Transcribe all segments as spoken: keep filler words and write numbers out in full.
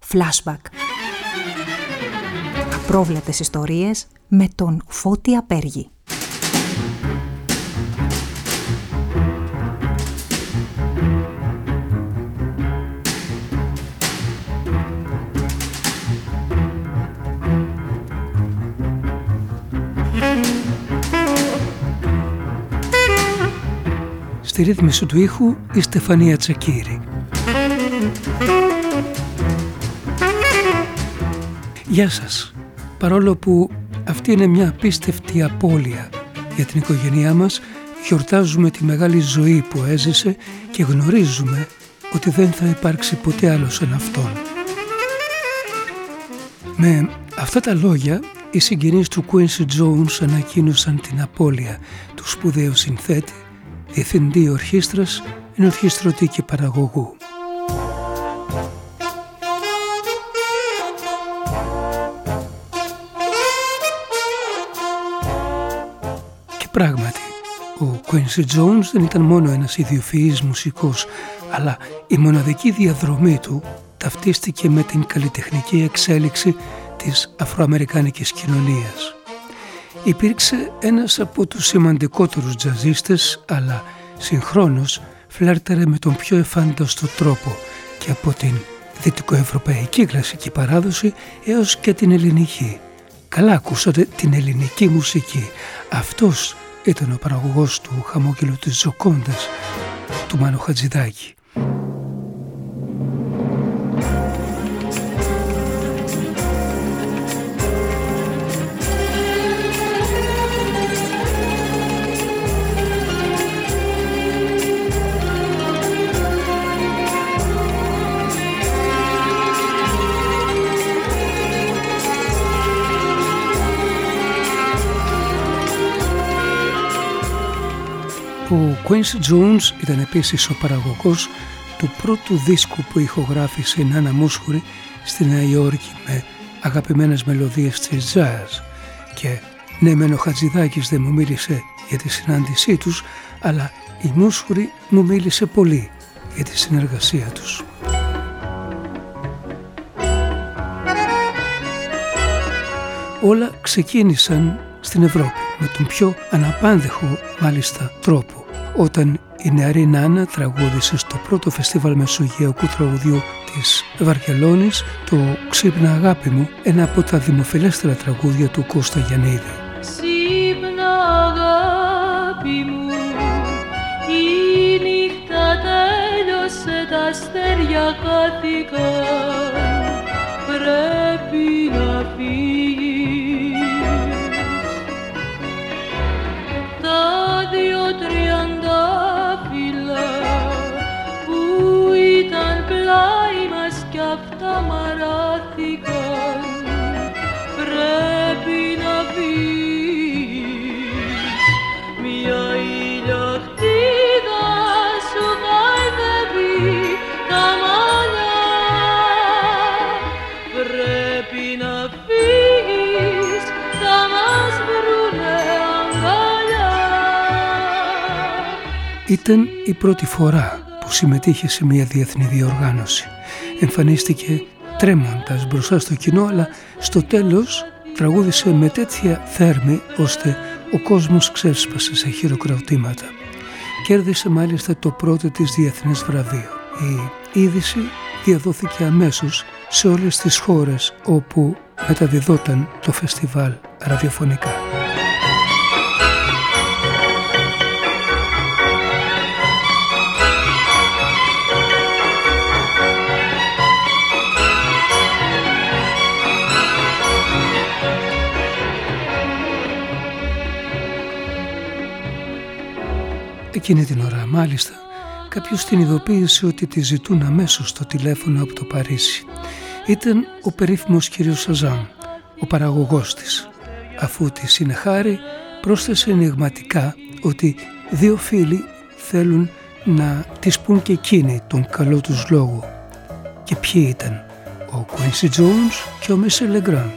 Flashback. Απρόβλεπτες ιστορίες με τον Φώτη Απέργη. Στη ρύθμιση του ήχου η Στεφανία Τσακίρη. Γεια σας. Παρόλο που αυτή είναι μια απίστευτη απώλεια για την οικογένειά μας, γιορτάζουμε τη μεγάλη ζωή που έζησε και γνωρίζουμε ότι δεν θα υπάρξει ποτέ άλλος σαν αυτόν. Με αυτά τα λόγια, οι συγγενείς του Quincy Jones ανακοίνωσαν την απώλεια του σπουδαίου συνθέτη, διευθυντή ορχήστρας, ενορχιστρωτή και παραγωγού. Και πράγματι, ο Quincy Jones δεν ήταν μόνο ένας ιδιοφυής μουσικός, αλλά η μοναδική διαδρομή του ταυτίστηκε με την καλλιτεχνική εξέλιξη της αφροαμερικάνικης κοινωνίας. Υπήρξε ένας από τους σημαντικότερους τζαζίστες, αλλά συγχρόνως φλέρτερε με τον πιο εφάνταστο τρόπο και από την δυτικοευρωπαϊκή κλασική παράδοση έως και την ελληνική. Καλά ακούσατε, την ελληνική μουσική. Αυτός ήταν ο παραγωγός του χαμόγελου της Τζοκόντας, του Μάνου Χατζηδάκη. Ο Quincy Jones ήταν επίσης ο παραγωγός του πρώτου δίσκου που ηχογράφησε η Νάνα Μούσχουρη στη Νέα Υόρκη με αγαπημένες μελωδίες της jazz. Και ναι, μεν ο Χατζηδάκης δεν μου μίλησε για τη συνάντησή τους, αλλά η Μούσχουρη μου μίλησε πολύ για τη συνεργασία τους. Όλα ξεκίνησαν στην Ευρώπη με τον πιο αναπάνδεχο μάλιστα τρόπο, όταν η νεαρή Νάνα τραγούδισε στο πρώτο φεστίβαλ μεσογειακού τραγουδιού της Βαρκελόνης το «Ξύπνα αγάπη μου», ένα από τα δημοφιλέστερα τραγούδια του Κώστα Γιαννίδη. Ξύπνα αγάπη μου, η νύχτα τέλειωσε, τα αστέρια χάθηκαν, πρέπει να φύγεις. Τριαντάφυλλα που ήταν πλάι μας κι αυτά μαράθηκαν, πρέπει να πεις. Μια ηλιοκτήδα σου χαϊδεύει τα μαλλιά, πρέπει να φύγεις, θα μας βρουνε αγκαλιά. Ήταν η πρώτη φορά που συμμετείχε σε μια διεθνή διοργάνωση. Εμφανίστηκε τρέμοντας μπροστά στο κοινό, αλλά στο τέλος τραγούδισε με τέτοια θέρμη ώστε ο κόσμος ξέσπασε σε χειροκροτήματα. Κέρδισε μάλιστα το πρώτο της διεθνές βραβείο. Η είδηση διαδόθηκε αμέσως σε όλες τις χώρες όπου μεταδιδόταν το φεστιβάλ ραδιοφωνικά. Εκείνη την ώρα, μάλιστα, κάποιος την ειδοποίησε ότι τη ζητούν αμέσως στο τηλέφωνο από το Παρίσι. Ήταν ο περίφημος κύριος Σαζάν, ο παραγωγός της. Αφού τη συνεχάρει, πρόσθεσε ενιγματικά ότι δύο φίλοι θέλουν να της πουν και εκείνοι τον καλό τους λόγο. Και ποιοι ήταν? Ο Quincy Jones και ο Michel Legrand.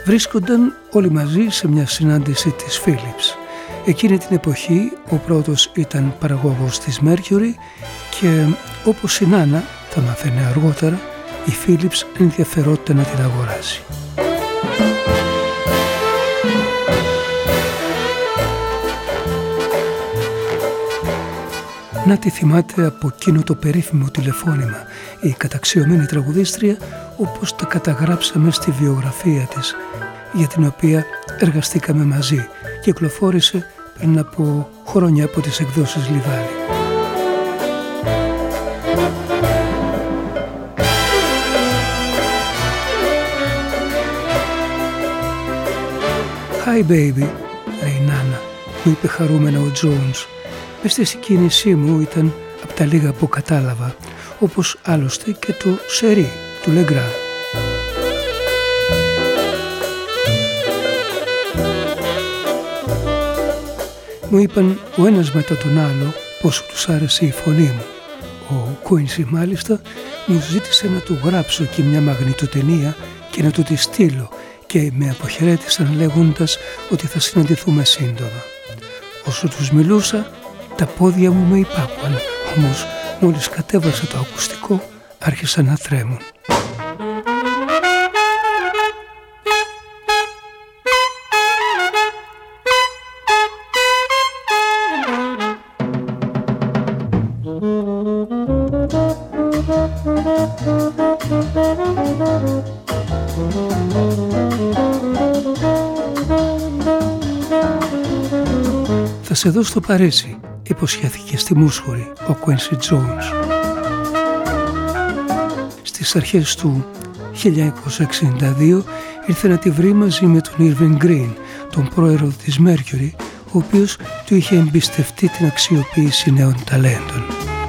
βρίσκονταν όλοι μαζί σε μια συνάντηση της Philips. Εκείνη την εποχή ο πρώτος ήταν παραγωγός της Mercury και όπως η Νάνα θα μαθαίνει αργότερα, η Philips ενδιαφερόταν να την αγοράσει. Να τη θυμάται από εκείνο το περίφημο τηλεφώνημα η καταξιωμένη τραγουδίστρια, όπως τα καταγράψαμε στη βιογραφία της, για την οποία εργαστήκαμε μαζί. Κυκλοφόρησε πριν από χρόνια από τις εκδόσεις Λιβάδη. «Hi baby», λέει η Νάνα, μου είπε χαρούμενα ο Jones. Μες στη συγκίνησή μου ήταν από τα λίγα που κατάλαβα, όπως άλλωστε και το «Σερί» του Λεγκρά. Μου είπαν ο ένας μετά τον άλλο πόσο τους άρεσε η φωνή μου. Ο Quincy μάλιστα μου ζήτησε να του γράψω και μια μαγνητοτενία και να του τη στείλω και με αποχαιρέτησαν λέγοντας ότι θα συναντηθούμε σύντομα. Όσο τους μιλούσα, τα πόδια μου με υπάκουαν, όμως μόλις κατέβασα το ακουστικό άρχισαν να τρέμουν. «Θα σε δω στο Παρίσι», υποσχέθηκε στη Μούσχουρη ο Quincy Jones. Στις αρχές του χίλια εννιακόσια εξήντα δύο ήρθε να τη βρει μαζί με τον Irving Green, τον πρόεδρο της Mercury, ο οποίος του είχε εμπιστευτεί την αξιοποίηση νέων ταλέντων.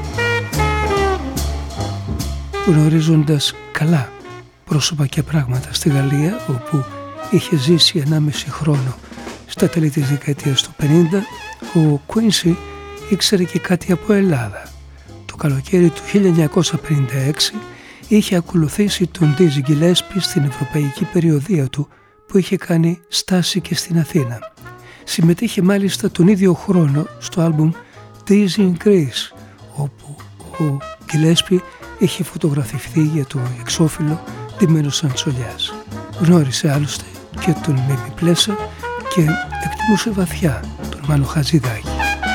Γνωρίζοντας καλά πρόσωπα και πράγματα στη Γαλλία, όπου είχε ζήσει ενάμιση χρόνο στα τέλη της δεκαετίας του πενήντα, ο Quincy ήξερε και κάτι από Ελλάδα. Το καλοκαίρι του χίλια εννιακόσια πενήντα έξι είχε ακολουθήσει τον Dizzy Gillespie στην ευρωπαϊκή περιοδεία του που είχε κάνει στάση και στην Αθήνα. Συμμετείχε μάλιστα τον ίδιο χρόνο στο άλμπουμ Dizzy in Greece, όπου ο Gillespie είχε φωτογραφηθεί για το εξώφυλλο ντυμένος σαν τσολιάς. Γνώρισε άλλωστε και τον Μίμη Πλέσα και εκτιμούσε βαθιά τον Μάνο Χατζηδάκη.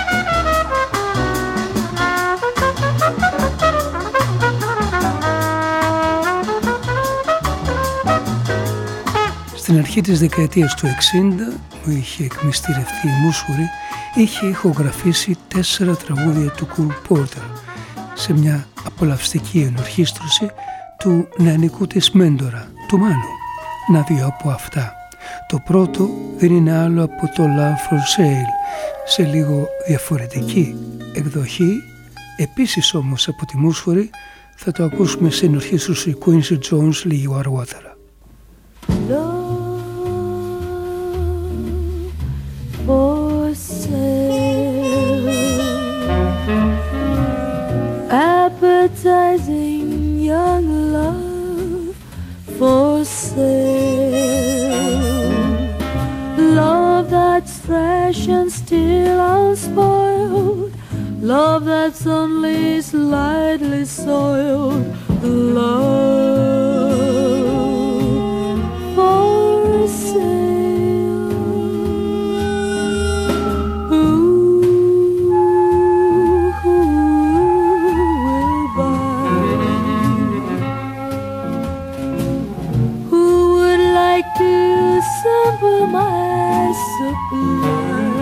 Στην αρχή της δεκαετίας του εξήντα, που είχε εκμυστηρευτεί η Μούσχουρη, είχε ηχογραφήσει τέσσερα τραγούδια του Cole Porter σε μια απολαυστική ενορχήστρωση του νεανικού της μέντορα, του Μάνου. Να δύο από αυτά. Το πρώτο δεν είναι άλλο από το Love for Sale, σε λίγο διαφορετική εκδοχή, επίσης όμως από τη Μούσχουρη, θα το ακούσουμε σε ενορχήστρωση Quincy Jones λίγο αργότερα. For sale, appetizing young love for sale, love that's fresh and still unspoiled, love that's only slightly soiled, love for sale. Sample my supply,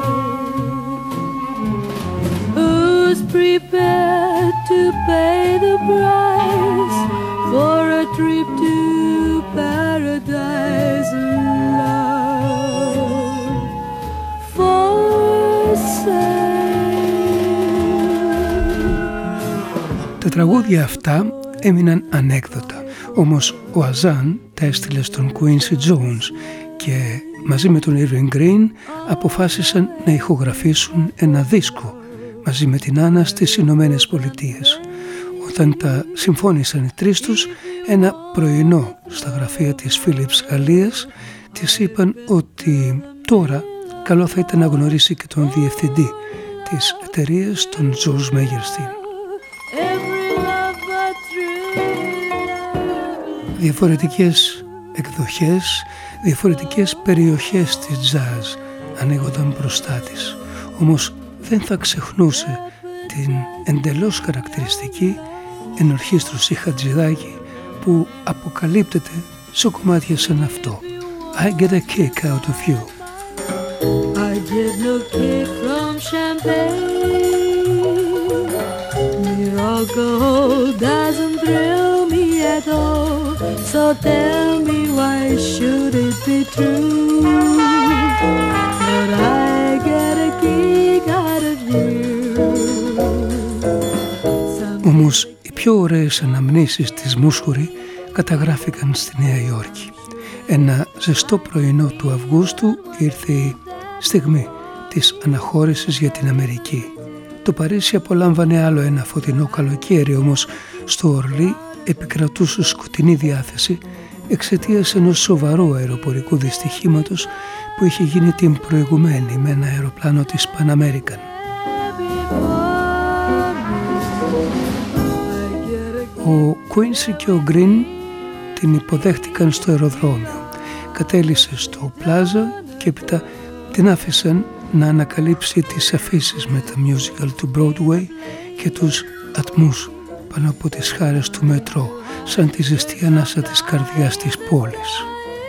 who's prepared to pay the price for a trip to paradise, love for sale. Τα τραγούδια αυτά έμειναν ανέκδοτα. Όμως ο Αζάν τα έστειλε στον Quincy Jones και μαζί με τον Irving Green αποφάσισαν να ηχογραφήσουν ένα δίσκο μαζί με την Άννα στις Ηνωμένες Πολιτείες. Ο Όταν τα συμφώνησαν οι τρεις τους, ένα πρωινό στα γραφεία της Philips Γαλλίας, της είπαν ότι τώρα καλό θα ήταν να γνωρίσει και τον διευθυντή της εταιρείας, τον George Megerstein. Διαφορετικές εκδοχές, διαφορετικές περιοχές της jazz ανοίγονταν μπροστά της, όμως δεν θα ξεχνούσε την εντελώς χαρακτηριστική ενορχήστρωση Χατζηδάκη που αποκαλύπτεται σε κομμάτια σαν αυτό. I get a kick out of you. I get no kick from champagne. Mere alcohol doesn't thrill me at all. So tell me, why should it be true? But I get a kick out of you. Όμως οι πιο ωραίες αναμνήσεις της Μούσχουρη καταγράφηκαν στη Νέα Υόρκη. Ένα ζεστό πρωινό του Αυγούστου ήρθε η στιγμή της αναχώρησης για την Αμερική. Το Παρίσι απολάμβανε άλλο ένα φωτεινό καλοκαίρι, όμως στο Ορλί επικρατούσε σκοτεινή διάθεση εξαιτίας ενός σοβαρού αεροπορικού δυστυχήματος που είχε γίνει την προηγουμένη με ένα αεροπλάνο της Pan American. Ο Quincy και ο Green την υποδέχτηκαν στο αεροδρόμιο. Κατέλησε στο Πλάζα και έπειτα την άφησαν να ανακαλύψει τις αφήσεις με τα musical του Broadway και τους ατμούς πάνω από τις χάρες του μετρό, σαν τη ζεστή ανάσα της καρδιάς της πόλης.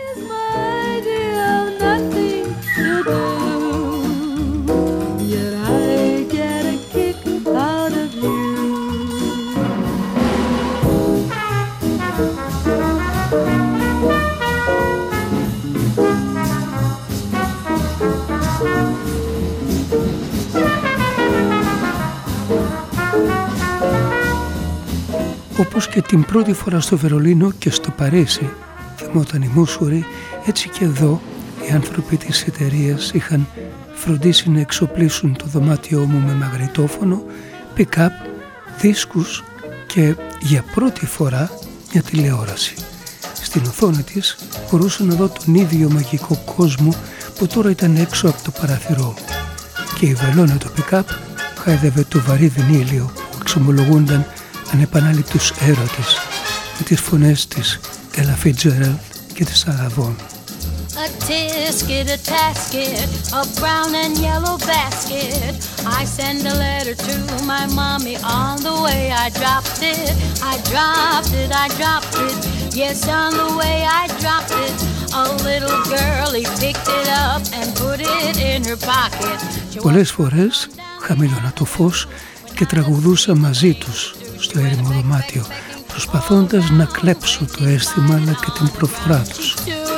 Όπως και την πρώτη φορά στο Βερολίνο και στο Παρίσι, θυμόταν η Μούσχουρη, έτσι και εδώ οι άνθρωποι της εταιρείας είχαν φροντίσει να εξοπλίσουν το δωμάτιό μου με μαγνητόφωνο, pick-up, δίσκους και για πρώτη φορά μια τηλεόραση. Στην οθόνη της μπορούσα να δω τον ίδιο μαγικό κόσμο που τώρα ήταν έξω από το παράθυρό μου. Και η βελόνα του pick-up χάιδευε το βαρύ βινίλιο που εξομολογούνταν ανεπανάληπτους έρωτες με τις φωνές της Ella Fitzgerald και της Αραβών. A tisket, a tasket, a brown and yellow basket. I send a letter to my mommy on the way. I dropped it, I dropped it, I dropped it. Yes, on the way I dropped it. A little girlie picked it up and put it in her pocket. Πολλές φορές χαμηλώνα το φως και τραγουδούσα μαζί τους στο έρημο δωμάτιο, προσπαθώντας να κλέψω το αίσθημα αλλά και την προφορά τους.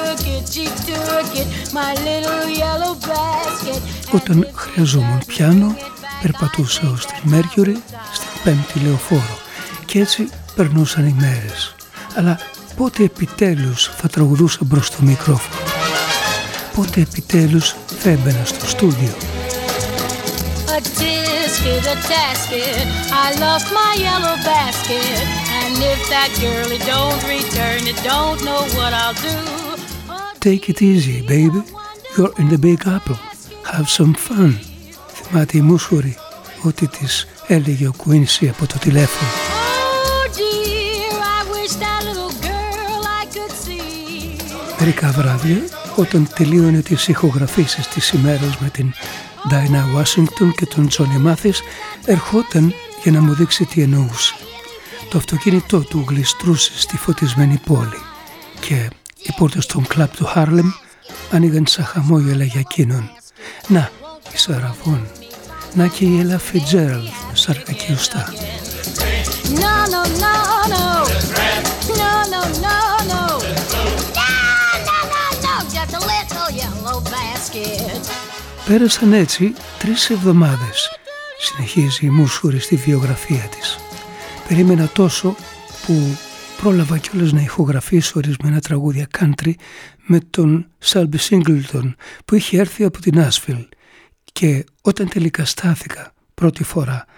Όταν χρειαζόμουν πιάνο, περπατούσα ως την Mercury στην πέμπτη λεωφόρο και έτσι περνούσαν οι μέρες. Αλλά πότε επιτέλους θα τραγουδούσα μπρος στο μικρόφωνο? Πότε επιτέλους θα έμπαινα στο στούντιο? A tisket, a tasket, I lost my yellow basket. And if that girlie don't return it, don't know what I'll do. Take it easy, baby. You're in the Big Apple. Have some fun. Θυμάται η Μούσχουρη ότι της έλεγε ο Quincy από το τηλέφωνο. Oh dear, I wish that little girl I could see. Μερικά βράδια, όταν τελείωνε τις ηχογραφήσεις της ημέρας με την Dinah Washington και τον Johnny Mathis, ερχόταν για να μου δείξει τι εννοούσε. Το αυτοκίνητό του γλιστρούσε στη φωτισμένη πόλη και οι πόρτες των κλαμπ του Χάρλεμ άνοιγαν σαν χαμόγελα για εκείνον. Να, η Σαραβών, να και η Ella Fitzgerald με σάρκα και ουστά. No, no, no, no. No, no, no, no. No, no, no, no. Just a little yellow basket. Πέρασαν έτσι τρεις εβδομάδες, συνεχίζει η Μούσχουρη στη βιογραφία της. Περίμενα τόσο που πρόλαβα κιόλας να ηχογραφήσω ορισμένα τραγούδια country με τον Selby Singleton που είχε έρθει από την Nashville, και όταν τελικά στάθηκα πρώτη φορά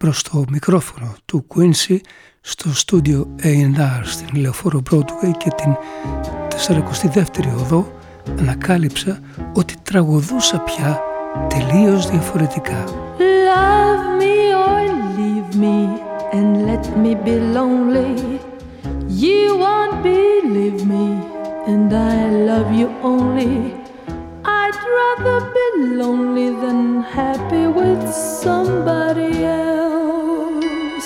προς το μικρόφωνο του Quincy στο στούντιο έι εντ αρ στην Λεωφόρο Broadway και την σαρακοστή δεύτερη οδό ανακάλυψα ότι τραγουδούσα πια τελείως διαφορετικά. Love me or leave me and let me be lonely. You won't believe me and I love you only. I'd rather be lonely than happy with somebody else.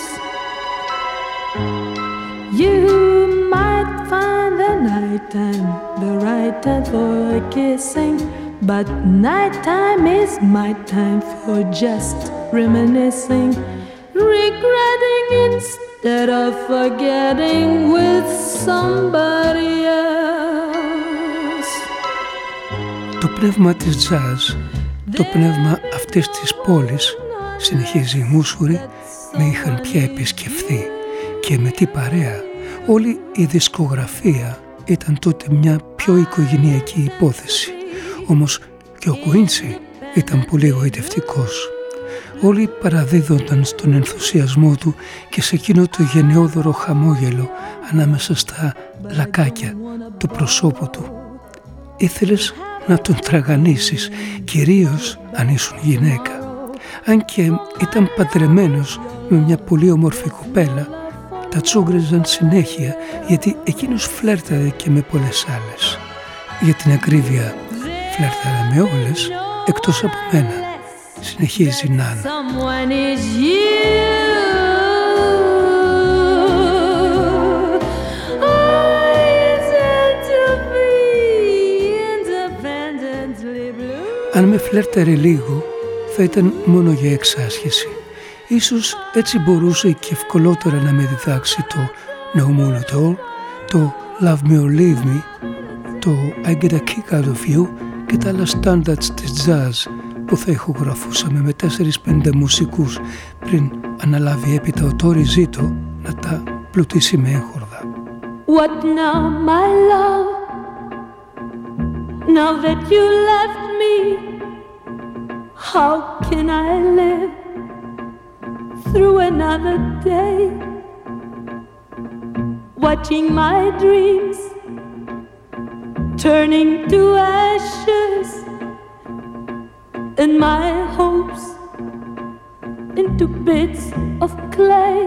You might find the nighttime the right time for kissing, but nighttime is my time for just reminiscing, regretting instead of forgetting with somebody else. Το πνεύμα της jazz, το πνεύμα αυτής της πόλης, συνεχίζει η Μούσουρη, με είχαν πια επισκεφθεί και με τι παρέα. Όλη η δισκογραφία ήταν τότε μια πιο οικογενειακή υπόθεση. Όμως και ο Quincy ήταν πολύ εγωιτευτικός. Όλοι παραδίδονταν στον ενθουσιασμό του και σε εκείνο το γενναιόδωρο χαμόγελο ανάμεσα στα λακάκια του προσώπου του. Ήθελες να τον τραγανίσεις, κυρίως αν ήσουν γυναίκα. Αν και ήταν παντρεμένος με μια πολύ όμορφη κοπέλα, τα τσούγκριζαν συνέχεια γιατί εκείνος φλέρταρε και με πολλές άλλες. Για την ακρίβεια, φλέρταρε με όλες εκτός από μένα, συνεχίζει Νάνα. Αν με φλέρταρε λίγο, θα ήταν μόνο για εξάσχεση. Ίσως έτσι μπορούσε και ευκολότερα να με διδάξει το No Moon at All, το Love Me or Leave Me, το I Get a Kick Out of You και τα άλλα standards της jazz που θα ηχογραφούσαμε με τέσσερις πέντε μουσικούς πριν αναλάβει έπειτα ο Τόρι Ζήτο να τα πλουτίσει με έγχορδα. What now, my love? Now that you left me, how can I live through another day, watching my dreams turning to ashes and my hopes into bits of clay?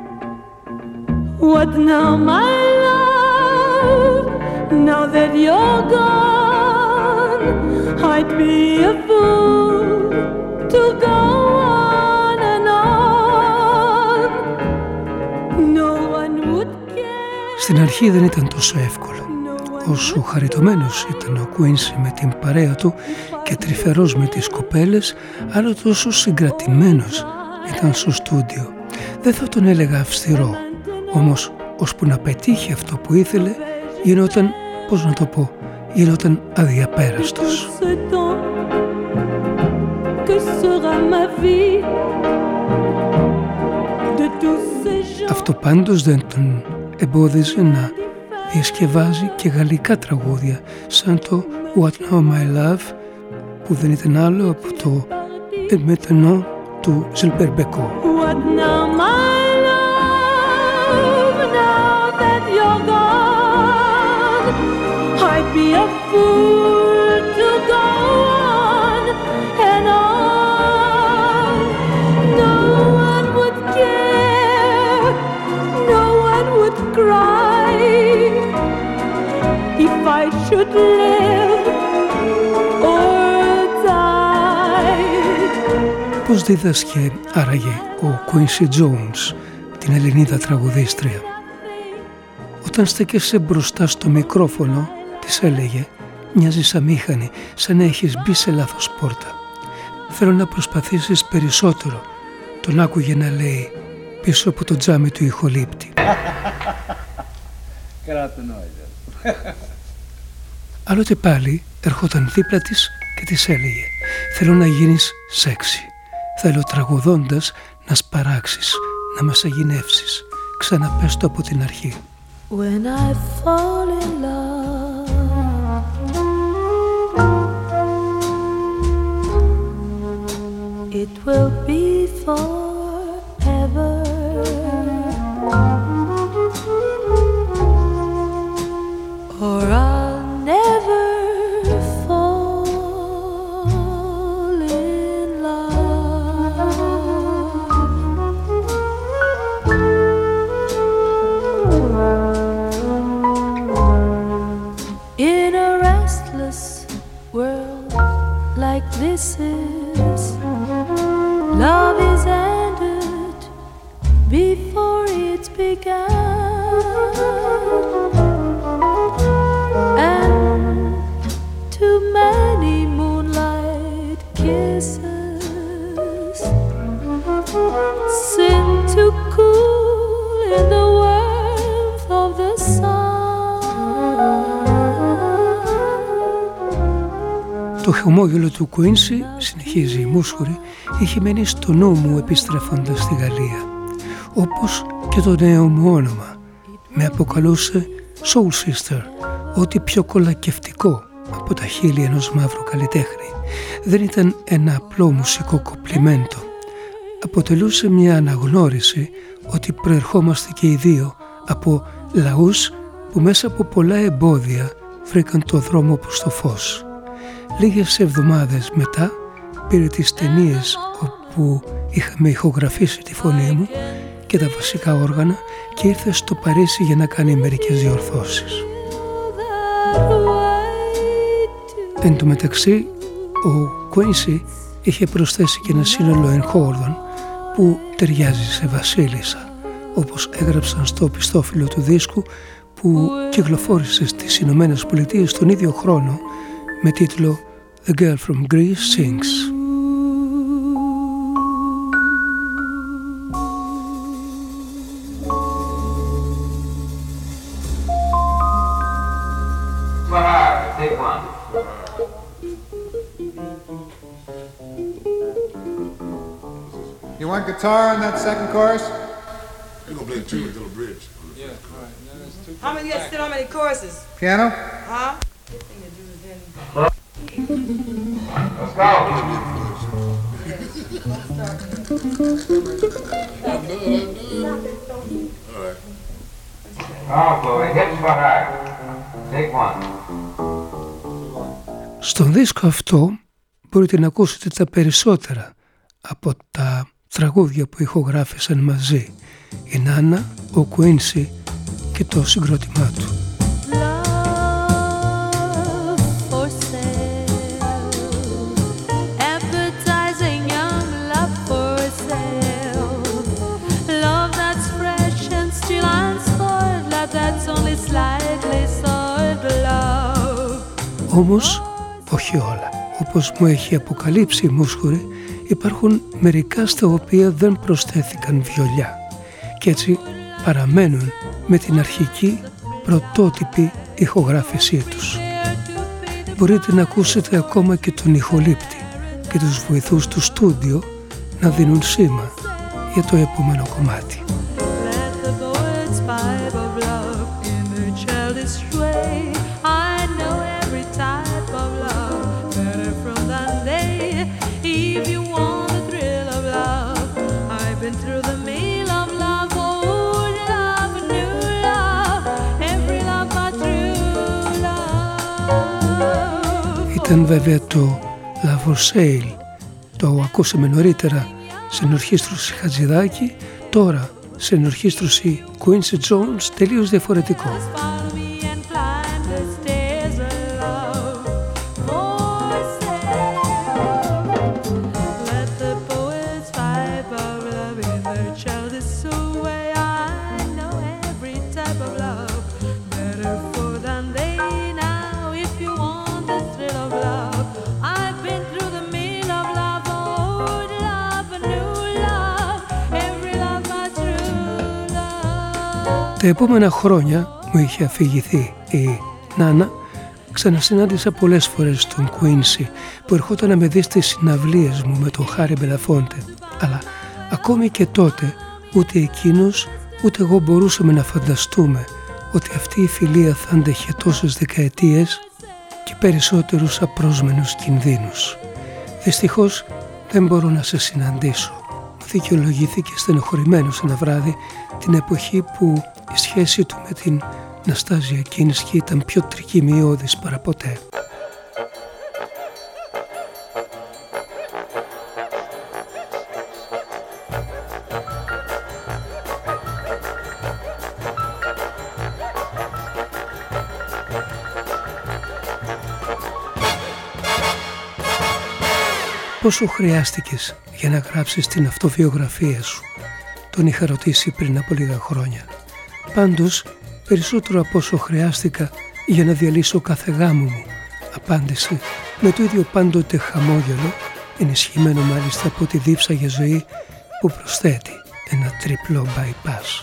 What now, my love? Now that you're gone, I'd be a fool to go on and on. No one would care. Στην αρχή δεν ήταν τόσο εύκολο. Όσο χαριτωμένος ήταν ο Quincy με την παρέα του και τρυφερός με τις κοπέλες, άλλο τόσο συγκρατημένος ήταν στο στούντιο. Δεν θα τον έλεγα αυστηρό, όμως ώσπου να πετύχει αυτό που ήθελε, γινόταν, πώς να το πω, γινόταν αδιαπέραστος. Αυτό πάντως δεν τον εμπόδιζε να διασκευάζει και γαλλικά τραγούδια σαν το What Now My Love, που δεν ήταν άλλο από το Et Maintenant του Gilbert Bécaud. What now, my love? Now that you're gone, I'd be a fool to go on and on. No one would care, no one would cry if I should live or die. Πώς δίδασκε άραγε ο Quincy Jones την Ελληνίδα τραγουδίστρια? Όταν στέκεσαι μπροστά στο μικρόφωνο, της έλεγε, μοιάζεις αμήχανη, σαν να έχεις μπει σε λάθος πόρτα. Θέλω να προσπαθήσεις περισσότερο. Τον άκουγε να λέει πίσω από το τζάμι του ηχολήπτη. Άλλοτε πάλι ερχόταν δίπλα της και της έλεγε, θέλω να γίνεις σεξι. Θέλω τραγουδώντας να σπαράξεις, να μας αγινεύσεις. Ξαναπες το από την αρχή. When I fall in love, it will be forever. began, and too many moonlight kisses seem to cool in the warmth of the sun. Το χαμόγελο του Quincy, συνεχίζει η Μούσχουρη, είχε μείνει στο νου μου επιστρέφοντας στη Γαλλία. Όπως και το νέο μου όνομα. Με αποκαλούσε Soul Sister, ό,τι πιο κολακευτικό από τα χείλη ενός μαύρου καλλιτέχνη. Δεν ήταν ένα απλό μουσικό κοπλιμέντο. Αποτελούσε μια αναγνώριση ότι προερχόμαστε και οι δύο από λαούς που μέσα από πολλά εμπόδια βρήκαν το δρόμο προς το φως. Λίγες εβδομάδες μετά πήρε τις ταινίες όπου είχαμε ηχογραφήσει τη φωνή μου και τα βασικά όργανα και ήρθε στο Παρίσι για να κάνει μερικές διορθώσεις. Εν τω μεταξύ, ο Quincy είχε προσθέσει και ένα σύνολο εγχόρδων που ταιριάζει σε βασίλισσα, όπως έγραψαν στο οπισθόφυλλο του δίσκου που κυκλοφόρησε στις Ηνωμένες Πολιτείες τον ίδιο χρόνο με τίτλο The Girl from Greece Sings. Take one. You want guitar on that second chorus? You're gonna play two little bridge. Yeah, right. No, that's two. How many? You still how many choruses? Piano? Huh? Let's go. All right. Oh, Chloe, hit for her. Take one. Στον δίσκο αυτό μπορείτε να ακούσετε τα περισσότερα από τα τραγούδια που ηχογράφησαν μαζί η Νάνα, ο Quincy και το συγκρότημά του. Όμως όχι όλα. Όπως μου έχει αποκαλύψει η Μούσχουρη, υπάρχουν μερικά στα οποία δεν προσθέθηκαν βιολιά και έτσι παραμένουν με την αρχική πρωτότυπη ηχογράφησή τους. Μπορείτε να ακούσετε ακόμα και τον ηχολήπτη και τους βοηθούς του στούντιο να δίνουν σήμα για το επόμενο κομμάτι. Ήταν βέβαια το La For Sale, το ακούσαμε νωρίτερα σε ενορχήστρωση Χατζηδάκη, τώρα σε ενορχήστρωση Quincy Jones, τελείως διαφορετικό. Τα επόμενα χρόνια μου είχε αφηγηθεί η Νάνα. Ξανασυνάντησα πολλές φορές τον Quincy που ερχόταν να με δει στις συναυλίες μου με τον Χάρη Μπελαφόντε, αλλά ακόμη και τότε ούτε εκείνος ούτε εγώ μπορούσαμε να φανταστούμε ότι αυτή η φιλία θα αντέχε τόσες δεκαετίες και περισσότερους απρόσμενους κινδύνους. Δυστυχώς δεν μπορώ να σε συναντήσω, μου δικαιολογήθηκε στενοχωρημένος ένα βράδυ την εποχή που η σχέση του με την Ναστάζια Κίνσκι ήταν πιο τρικυμιώδης παραποτέ. Πόσο χρειάστηκες για να γράψεις την αυτοβιογραφία σου? Τον είχα ρωτήσει πριν από λίγα χρόνια. πάντως περισσότερο από όσο χρειάστηκα για να διαλύσω κάθε γάμο μου, απάντησε με το ίδιο πάντοτε χαμόγελο, ενισχυμένο μάλιστα από τη δίψα για ζωή που προσθέτει ένα τριπλό bypass.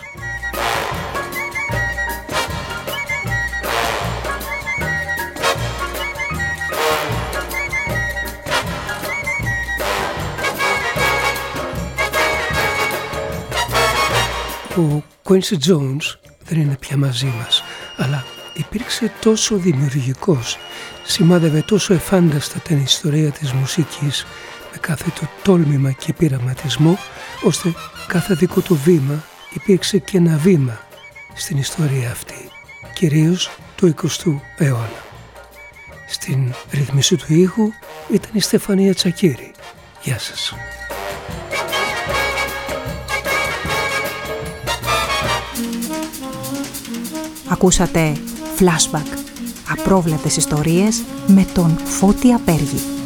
Ο Quincy Jones δεν είναι πια μαζί μας, αλλά υπήρξε τόσο δημιουργικός, σημάδευε τόσο εφάνταστα την ιστορία της μουσικής με κάθε το τόλμημα και πειραματισμό, ώστε κάθε δικό του βήμα υπήρξε και ένα βήμα στην ιστορία αυτή, κυρίως του εικοστού αιώνα. Στην ρυθμίση του ήχου ήταν η Στεφανία Τσακίρη. Γεια σας. Ακούσατε Flashback, απρόβλεπτες ιστορίες με τον Φώτη Απέργη.